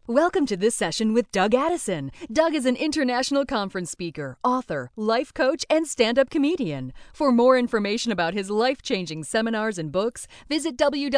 Welcome to this session with Doug Addison. Doug is an international conference speaker, author, life coach, and stand-up comedian. For more information about his life-changing seminars and books, visit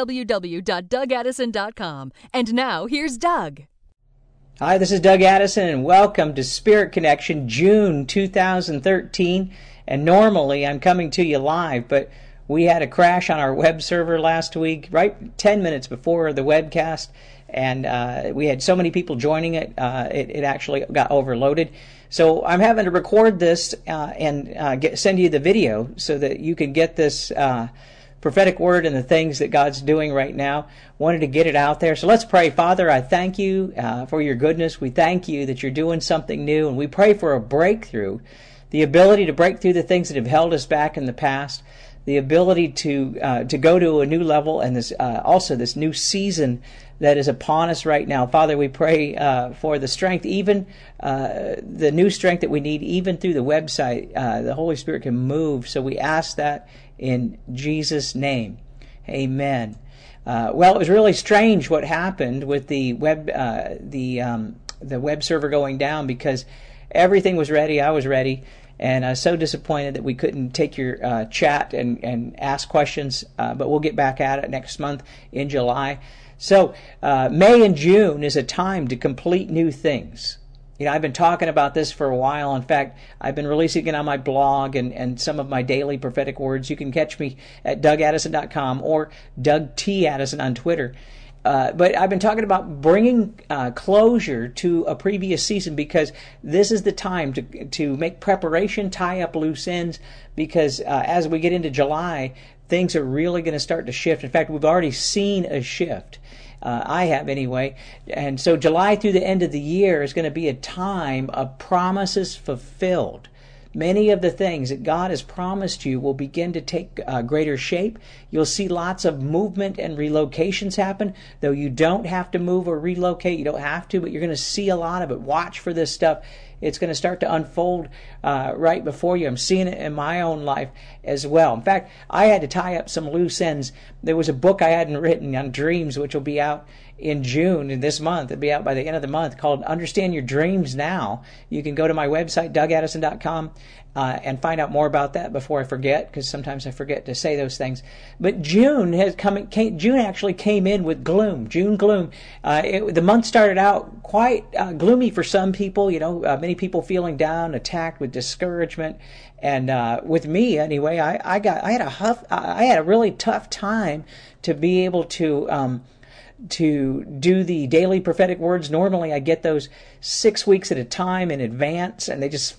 www.dougaddison.com. And now, here's Doug. Hi, this is Doug Addison, and welcome to Spirit Connection, June 2013. And normally, I'm coming to you live, but we had a crash on our web server last week, right 10 minutes before the webcast. And we had so many people joining it, it actually got overloaded. So I'm having to record this and send you the video so that you can get this prophetic word and the things that God's doing right now. Wanted to get it out there. So let's pray. Father, I thank you for your goodness. We thank you that you're doing something new, and we pray for a breakthrough, the ability to break through the things that have held us back in the past, the ability to go to a new level, and this also this new season that is upon us right now. Father, we pray for the strength, even the new strength that we need, even through the website. The Holy Spirit can move. So we ask that in Jesus' name. Amen. Well, it was really strange what happened with the web server going down, because everything was ready. I was ready. And I was so disappointed that we couldn't take your chat and ask questions, but we'll get back at it next month in July. So May and June is a time to complete new things. You know, I've been talking about this for a while. In fact, I've been releasing it on my blog and some of my daily prophetic words. You can catch me at DougAddison.com or Doug T. Addison on Twitter. But I've been talking about bringing closure to a previous season, because this is the time to make preparation, tie up loose ends, because as we get into July, things are really going to start to shift. In fact, we've already seen a shift. I have anyway. And so July through the end of the year is going to be a time of promises fulfilled. Many of the things that God has promised you will begin to take greater shape. You'll see lots of movement and relocations happen, though you don't have to move or relocate. You don't have to, but you're going to see a lot of it. Watch for this stuff. It's going to start to unfold right before you. I'm seeing it in my own life as well. In fact, I had to tie up some loose ends. There was a book I hadn't written on dreams, which will be out in June, in this month. It'll be out by the end of the month, called Understand Your Dreams Now. You can go to my website, DougAddison.com, and find out more about that before I forget, because sometimes I forget to say those things. But June actually came in with gloom. June gloom. The month started out quite gloomy for some people. You know, many people feeling down, attacked with discouragement, and with me anyway, I had a really tough time to be able to do the daily prophetic words. Normally I get those 6 weeks at a time in advance, and they just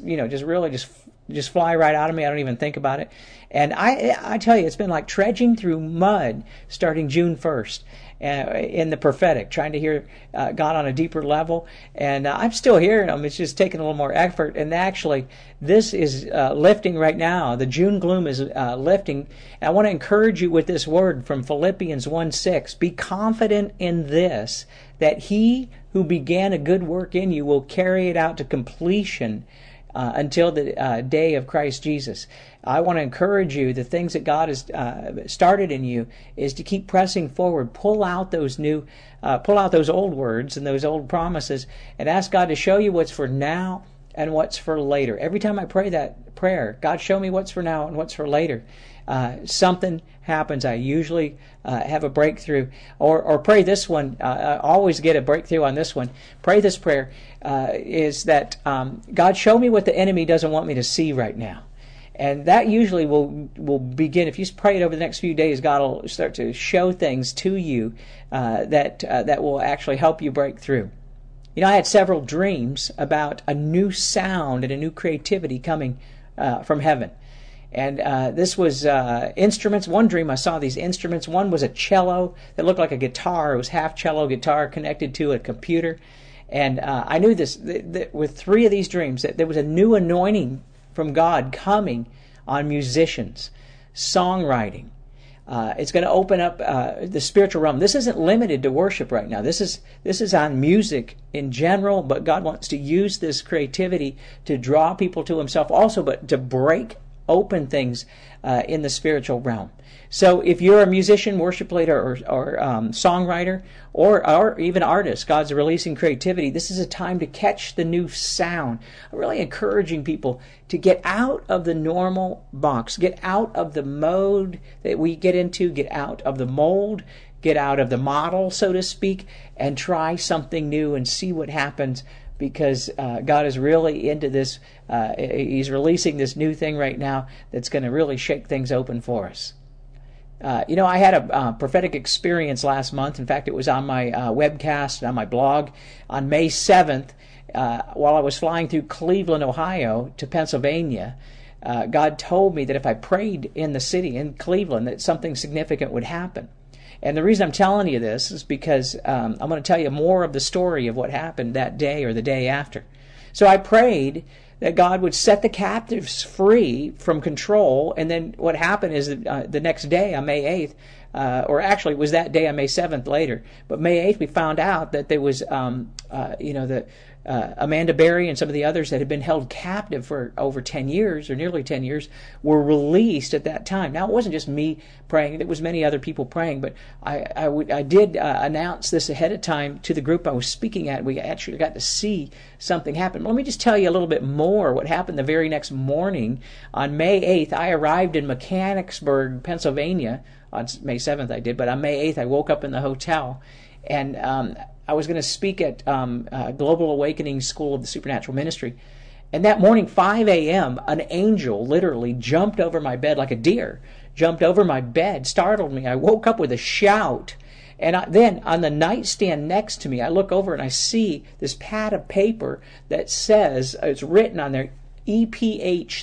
fly right out of me. I don't even think about it. And I tell you, it's been like trudging through mud starting June 1st in the prophetic, trying to hear God on a deeper level. And I'm still hearing Him. It's just taking a little more effort. And actually, this is lifting right now. The June gloom is lifting. And I want to encourage you with this word from Philippians 1:6. Be confident in this, that He who began a good work in you will carry it out to completion until the day of Christ Jesus. I want to encourage you, the things that God has started in you is to keep pressing forward. Pull out those old words and those old promises, and ask God to show you what's for now and what's for later. Every time I pray that prayer, God, show me what's for now and what's for later, something happens. I usually have a breakthrough. Or pray this one. I always get a breakthrough on this one. Pray this prayer, is that God, show me what the enemy doesn't want me to see right now. And that usually will begin, if you pray it over the next few days, God will start to show things to you that will actually help you break through. You know, I had several dreams about a new sound and a new creativity coming from heaven. And this was instruments. One dream I saw these instruments. One was a cello that looked like a guitar. It was half cello guitar connected to a computer. And I knew this, that with three of these dreams, that there was a new anointing from God coming on musicians, songwriting. It's going to open up the spiritual realm. This isn't limited to worship right now. This is on music in general, but God wants to use this creativity to draw people to Himself also, but to break open things in the spiritual realm. So if you're a musician, worship leader, or songwriter, or even artist, God's releasing creativity, this is a time to catch the new sound. I'm really encouraging people to get out of the normal box, get out of the mode that we get into, get out of the mold, get out of the model, so to speak, and try something new and see what happens, because God is really into this. He's releasing this new thing right now that's going to really shake things open for us. I had a prophetic experience last month. In fact, it was on my webcast and on my blog on May 7th, while I was flying through Cleveland, Ohio to Pennsylvania. God told me that if I prayed in the city, in Cleveland, that something significant would happen. And the reason I'm telling you this is because I'm going to tell you more of the story of what happened that day or the day after. So I prayed that God would set the captives free from control. And then what happened is that the next day on May 8th, or actually it was that day on May 7th later, but May 8th we found out that there was, Amanda Berry and some of the others that had been held captive for over 10 years or nearly 10 years were released at that time. Now, it wasn't just me praying. There was many other people praying, but I did announce this ahead of time to the group I was speaking at. We actually got to see something happen. Let me just tell you a little bit more what happened the very next morning. On May 8th, I arrived in Mechanicsburg, Pennsylvania. On May 7th I did, but on May 8th I woke up in the hotel, and I was going to speak at Global Awakening School of the Supernatural Ministry. And that morning, 5 a.m., an angel literally jumped over my bed like a deer, jumped over my bed, startled me. I woke up with a shout. And then on the nightstand next to me, I look over and I see this pad of paper that says, it's written on there, EPH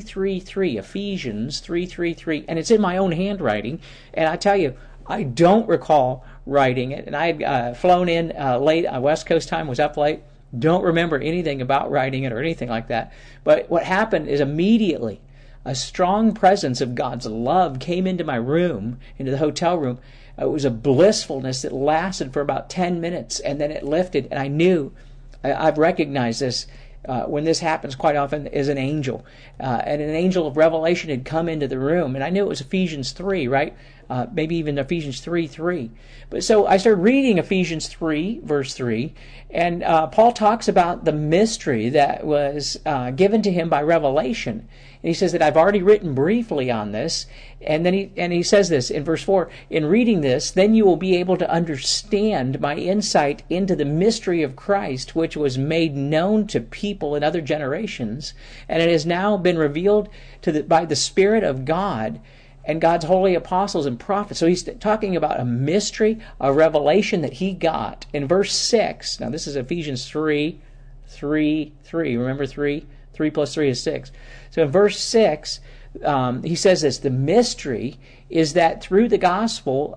333, Ephesians 333, and it's in my own handwriting. And I tell you, I don't recall writing it, and I had flown in late, West Coast time, was up late. Don't remember anything about writing it or anything like that. But what happened is immediately a strong presence of God's love came into my room, into the hotel room. It was a blissfulness that lasted for about 10 minutes, and then it lifted, and I knew, I've recognized this, when this happens quite often, is an angel. And an angel of revelation had come into the room, and I knew it was Ephesians 3, right? Maybe even Ephesians 3:3. But so I started reading Ephesians 3, verse 3, and Paul talks about the mystery that was given to him by revelation. And he says that I've already written briefly on this, and then he says this in verse 4, in reading this, then you will be able to understand my insight into the mystery of Christ, which was made known to people in other generations, and it has now been revealed by the Spirit of God and God's holy apostles and prophets. So he's talking about a mystery, a revelation that he got. In verse 6, now this is Ephesians 3. Remember 3? 3 plus 3 is 6. So in verse 6, he says this, the mystery is that through the gospel,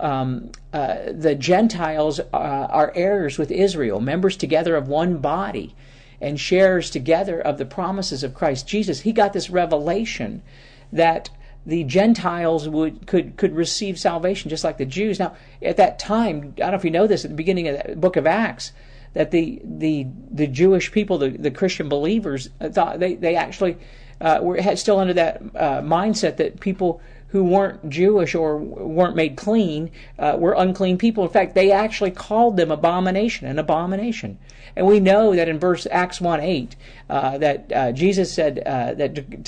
the Gentiles are heirs with Israel, members together of one body, and sharers together of the promises of Christ Jesus. He got this revelation that the Gentiles could receive salvation just like the Jews. Now, at that time, I don't know if you know this, at the beginning of the book of Acts, that the Jewish people, the Christian believers, thought they actually were still under that mindset that people who weren't Jewish or weren't made clean were unclean people. In fact, they actually called them an abomination. And we know that in Acts 1:8 that Jesus said that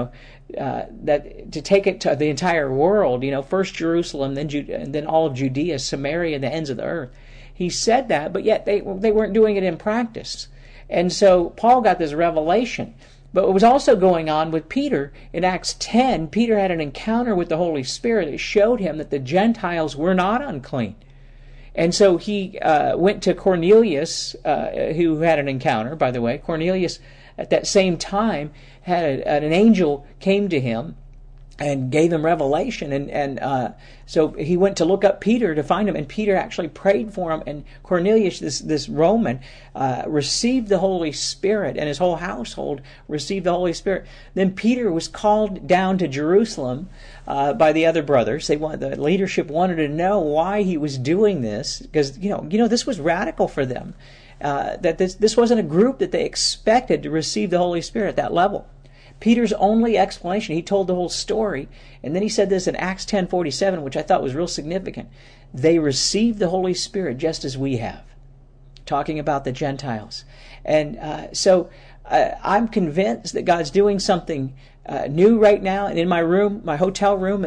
to take it to the entire world, first Jerusalem, then all of Judea, Samaria, and the ends of the earth. He said that, but yet they weren't doing it in practice. And so Paul got this revelation. But what was also going on with Peter, in Acts 10, Peter had an encounter with the Holy Spirit that showed him that the Gentiles were not unclean. And so he went to Cornelius, who had an encounter, by the way. Cornelius, at that same time, had an angel came to him and gave him revelation. And so he went to look up Peter to find him, and Peter actually prayed for him. And Cornelius, this Roman, received the Holy Spirit, and his whole household received the Holy Spirit. Then Peter was called down to Jerusalem by the other brothers. The leadership wanted to know why he was doing this, because this was radical for them. That this wasn't a group that they expected to receive the Holy Spirit at that level. Peter's only explanation, he told the whole story, and then he said this in Acts 10:47, which I thought was real significant. They received the Holy Spirit just as we have, talking about the Gentiles. And so I'm convinced that God's doing something new right now. And in my room, my hotel room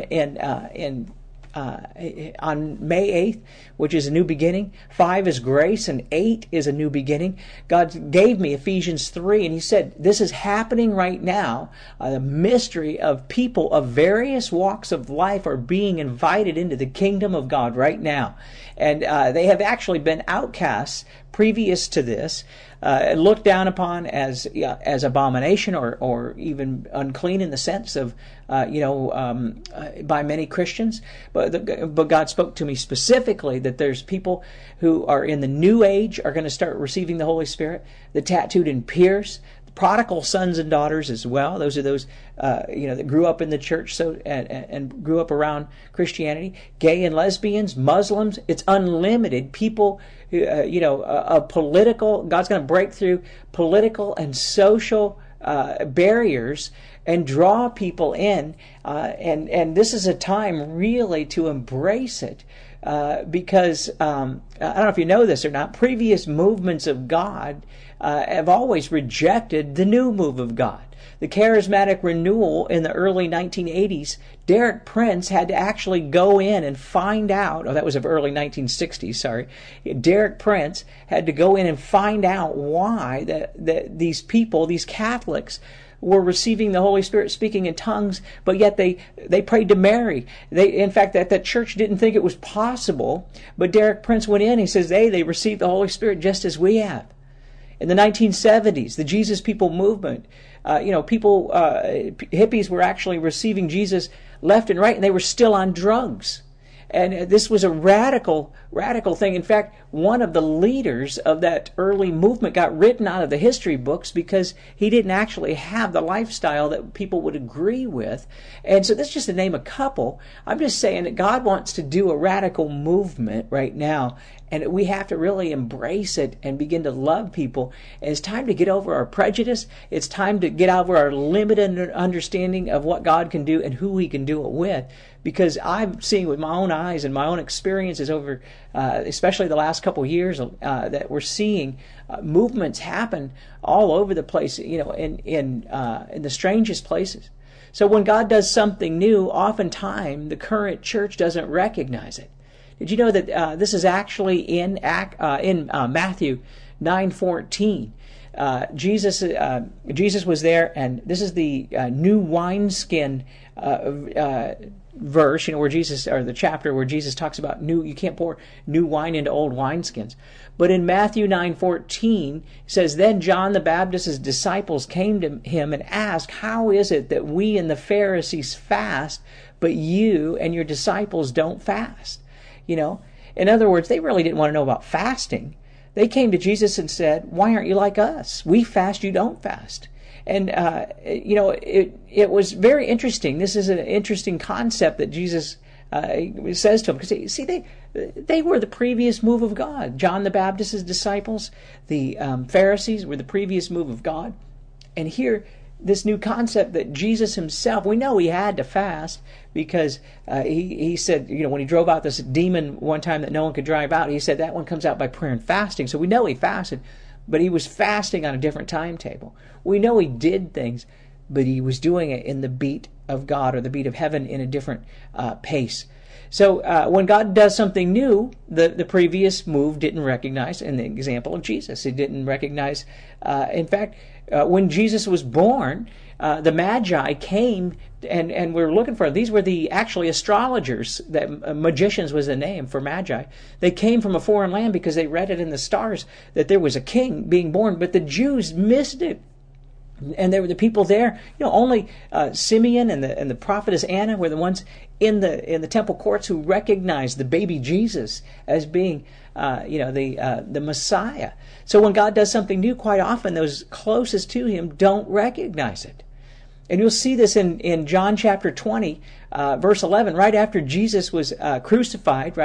on May 8th, which is a new beginning. 5 is grace, and 8 is a new beginning. God gave me Ephesians 3, and he said, this is happening right now. The mystery of people of various walks of life are being invited into the kingdom of God right now. And they have actually been outcasts previous to this, looked down upon as abomination or even unclean in the sense of by many Christians. But God spoke to me specifically that there's people who are in the new age are going to start receiving the Holy Spirit, the tattooed and pierced, prodigal sons and daughters as well. Those are those that grew up in the church and grew up around Christianity. Gay and lesbians, Muslims. It's unlimited. People, political. God's going to break through political and social barriers and draw people in. And this is a time really to embrace it. Because I don't know if you know this or not, previous movements of God have always rejected the new move of God. The charismatic renewal in the early 1980s, Derek Prince had to actually go in and find out, that was of early 1960s, sorry. Derek Prince had to go in and find out why that these people, these Catholics, were receiving the Holy Spirit, speaking in tongues, but yet they prayed to Mary. In fact, that church didn't think it was possible, but Derek Prince went in, he says, they received the Holy Spirit just as we have. In the 1970s, the Jesus People movement, hippies were actually receiving Jesus left and right, and they were still on drugs. And this was a radical thing. In fact, one of the leaders of that early movement got written out of the history books because he didn't actually have the lifestyle that people would agree with. And so this is just to name a couple. I'm just saying that God wants to do a radical movement right now, and we have to really embrace it and begin to love people. And it's time to get over our prejudice. It's time to get over our limited understanding of what God can do and who He can do it with. Because I'm seeing with my own eyes and my own experiences over, especially the last couple of years, that we're seeing movements happen all over the place, in the strangest places. So when God does something new, oftentimes the current church doesn't recognize it. Did you know that this is actually in Matthew 9:14? Jesus was there, and this is the new wineskin verse, where Jesus, or the chapter where Jesus talks about you can't pour new wine into old wineskins. But in Matthew 9:14, it says, Then John the Baptist's disciples came to him and asked, How is it that we and the Pharisees fast, but you and your disciples don't fast? In other words, they really didn't want to know about fasting. They came to Jesus and said, Why aren't you like us? We fast, you don't fast. And, it was very interesting. This is an interesting concept that Jesus says to them. Because, see, they were the previous move of God. John the Baptist's disciples, the Pharisees, were the previous move of God. And here, this new concept that Jesus himself, we know he had to fast because he said, when he drove out this demon one time that no one could drive out, he said that one comes out by prayer and fasting. So we know he fasted, but he was fasting on a different timetable. We know he did things, but he was doing it in the beat of God or the beat of heaven in a different pace. So when God does something new, the previous move didn't recognize, in the example of Jesus, it didn't recognize. In fact, when Jesus was born, the Magi came and were looking for him. These were the actually astrologers. That magicians was the name for Magi. They came from a foreign land because they read it in the stars that there was a king being born, but the Jews missed it. And there were the people there. Only Simeon and the prophetess Anna were the ones in the temple courts who recognized the baby Jesus as being, the Messiah. So when God does something new, quite often those closest to Him don't recognize it. And you'll see this in John chapter 20, verse 11, right after Jesus was crucified, right?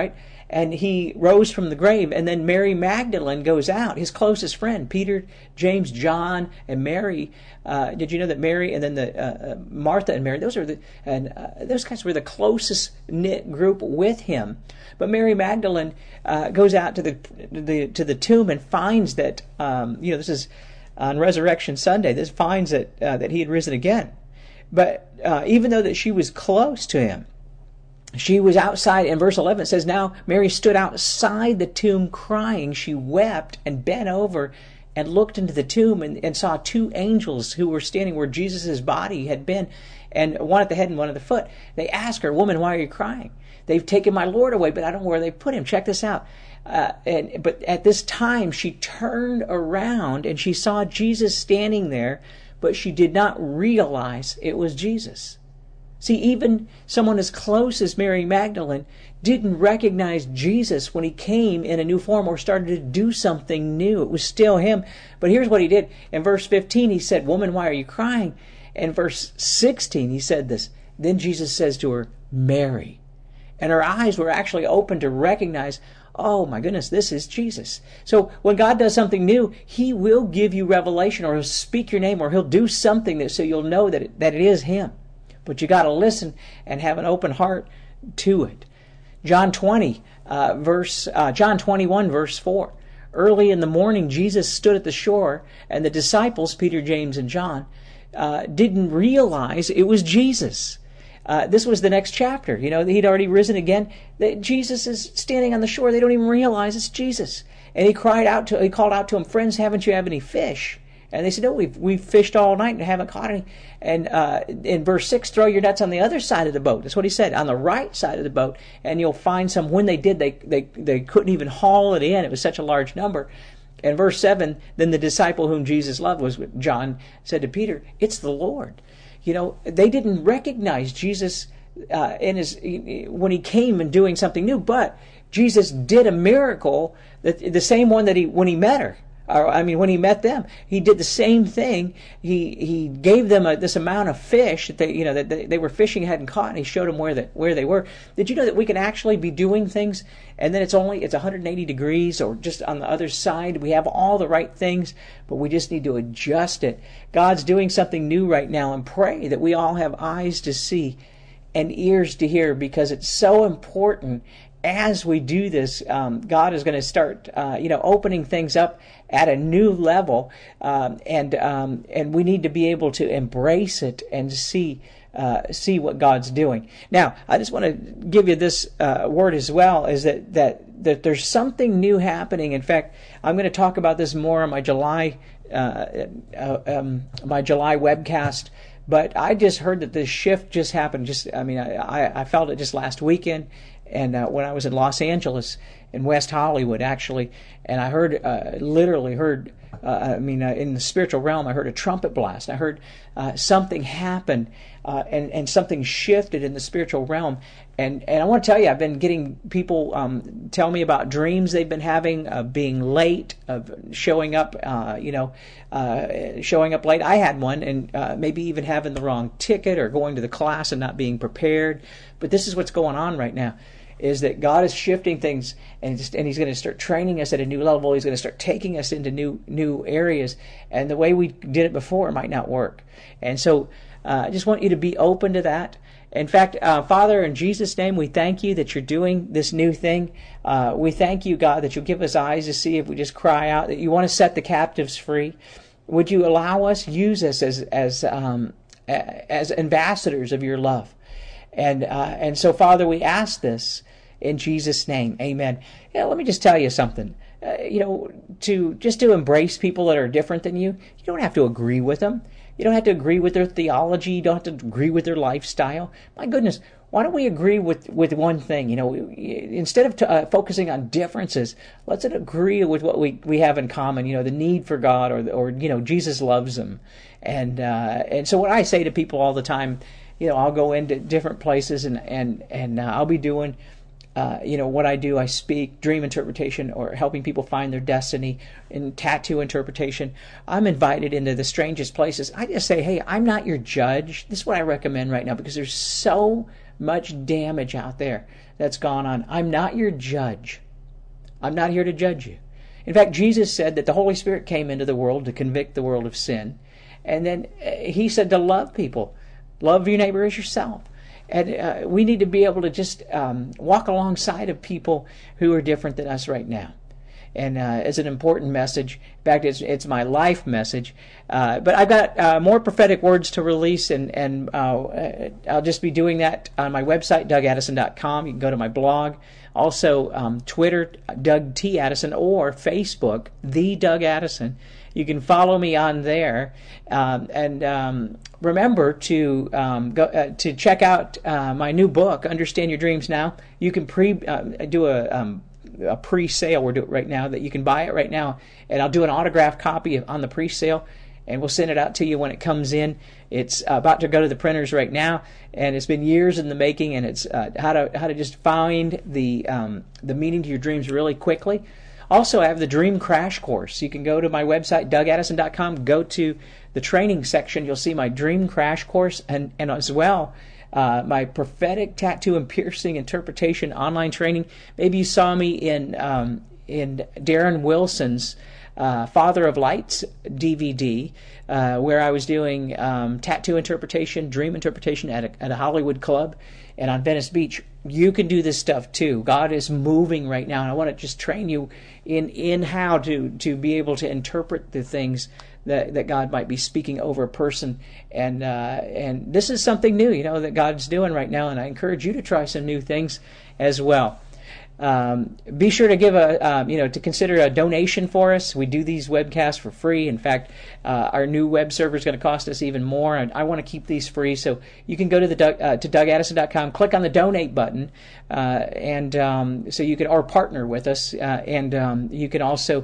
and he rose from the grave. And then Mary Magdalene goes out, his closest friend, Peter, James, John, and Mary. Did you know that Mary and then the Martha and Mary, those guys were the closest knit group with him. But Mary Magdalene goes out to the tomb and finds that this is on Resurrection Sunday. This finds that he had risen again. But even though that she was close to him, she was outside. In verse 11 it says, now Mary stood outside the tomb crying. She wept and bent over and looked into the tomb and saw two angels who were standing where Jesus' body had been, and one at the head and one at the foot. They asked her, woman, why are you crying? They've taken my Lord away, but I don't know where they put him. Check this out. But at this time she turned around and she saw Jesus standing there, but she did not realize it was Jesus. See, even someone as close as Mary Magdalene didn't recognize Jesus when he came in a new form or started to do something new. It was still him. But here's what he did. In verse 15, he said, woman, why are you crying? And verse 16, he said this. Then Jesus says to her, Mary. And her eyes were actually open to recognize, oh my goodness, this is Jesus. So when God does something new, he will give you revelation, or he'll speak your name, or he'll do something so you'll know that it is him. But you got to listen and have an open heart to it. John 21, verse 4. Early in the morning, Jesus stood at the shore, and the disciples, Peter, James, and John, didn't realize it was Jesus. This was the next chapter. He'd already risen again. Jesus is standing on the shore. They don't even realize it's Jesus. And he called out to them, friends, haven't you have any fish? And they said, no, we've fished all night and haven't caught any. And in verse 6, throw your nets on the other side of the boat. That's what he said, on the right side of the boat, and you'll find some. When they did, they couldn't even haul it in. It was such a large number. And verse 7, then the disciple whom Jesus loved was John, said to Peter, it's the Lord. They didn't recognize Jesus when he came and doing something new, but Jesus did a miracle, the same one that when he met her. When he met them, he did the same thing. He gave them this amount of fish that they were fishing, hadn't caught, and he showed them where they were. Did you know that we can actually be doing things, and then it's 180 degrees, or just on the other side? We have all the right things, but we just need to adjust it. God's doing something new right now, and pray that we all have eyes to see and ears to hear, because it's so important. As we do this, God is going to start, opening things up at a new level, and we need to be able to embrace it and see what God's doing. Now, I just want to give you this word as well: is that there's something new happening. In fact, I'm going to talk about this more on my July webcast. But I just heard that this shift just happened. I felt it just last weekend. And when I was in Los Angeles, in West Hollywood, actually, and I literally heard, in the spiritual realm, I heard a trumpet blast. I heard something happen, and something shifted in the spiritual realm. And I want to tell you, I've been getting people tell me about dreams they've been having, of being late, of showing up, showing up late. I had one, and maybe even having the wrong ticket or going to the class and not being prepared. But this is what's going on right now, is that God is shifting things, and He's going to start training us at a new level. He's going to start taking us into new areas, and the way we did it before might not work. And so I just want you to be open to that. In fact, Father, in Jesus' name, we thank you that you're doing this new thing. We thank you, God, that you'll give us eyes to see if we just cry out, that you want to set the captives free. Would you allow us, use us as ambassadors of your love? And so, Father, we ask this in Jesus' name. Amen. Let me just tell you something. To embrace people that are different than you, you don't have to agree with them. You don't have to agree with their theology. You don't have to agree with their lifestyle. My goodness, why don't we agree with one thing? Instead of focusing on differences, let's agree with what we have in common. The need for God, or Jesus loves them. And so what I say to people all the time, I'll go into different places and I'll be doing, what I do. I speak dream interpretation, or helping people find their destiny, in tattoo interpretation. I'm invited into the strangest places. I just say, hey, I'm not your judge. This is what I recommend right now, because there's so much damage out there that's gone on. I'm not your judge. I'm not here to judge you. In fact, Jesus said that the Holy Spirit came into the world to convict the world of sin. And then he said to love people. Love your neighbor as yourself. And we need to be able to just walk alongside of people who are different than us right now. And it's an important message. In fact, it's my life message. But I've got more prophetic words to release, and I'll just be doing that on my website, DougAddison.com. You can go to my blog. Also, Twitter, Doug T. Addison, or Facebook, The Doug Addison. You can follow me on there. Remember to go to check out my new book, Understand Your Dreams Now. You can do a pre-sale. We're doing it right now, that you can buy it right now, and I'll do an autographed copy on the pre-sale, and we'll send it out to you when it comes in. It's about to go to the printers right now, and it's been years in the making. And it's how to just find the meaning to your dreams really quickly. Also, I have the Dream Crash Course. You can go to my website, DougAddison.com, go to the training section. You'll see my Dream Crash Course, and as well my prophetic tattoo and piercing interpretation online training. Maybe you saw me in Darren Wilson's Father of Lights DVD, where I was doing tattoo interpretation, dream interpretation at a Hollywood club and on Venice Beach. You can do this stuff too. God is moving right now, and I want to just train you in how to be able to interpret the things that God might be speaking over a person. And this is something new, that God's doing right now, and I encourage you to try some new things as well. Be sure to give to consider a donation for us. We do these webcasts for free. In fact, our new web server is going to cost us even more, and I want to keep these free. So you can go to to DougAddison.com, click on the donate button, so you can or partner with us, and you can also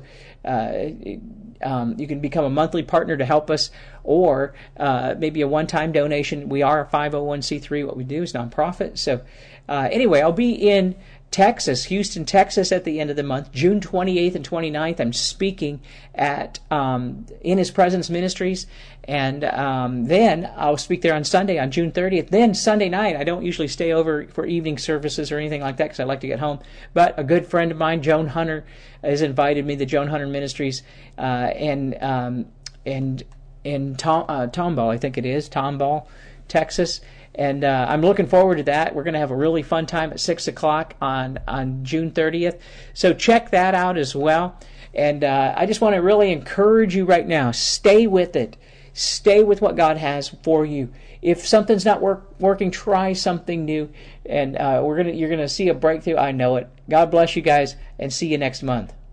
you can become a monthly partner to help us, or maybe a one-time donation. We are a 501c3. What we do is nonprofit. So anyway, I'll be in Texas, Houston, Texas at the end of the month, June 28th and 29th. I'm speaking at In His Presence Ministries, and then I'll speak there on Sunday, on June 30th. Then Sunday night, I don't usually stay over for evening services or anything like that because I like to get home, but a good friend of mine, Joan Hunter, has invited me, the Joan Hunter Ministries, in Tomball, I think it is, Tomball, Texas. And I'm looking forward to that. We're going to have a really fun time at 6 o'clock on June 30th. So check that out as well. And I just want to really encourage you right now. Stay with it. Stay with what God has for you. If something's not working, try something new. And you're going to see a breakthrough. I know it. God bless you guys, and see you next month.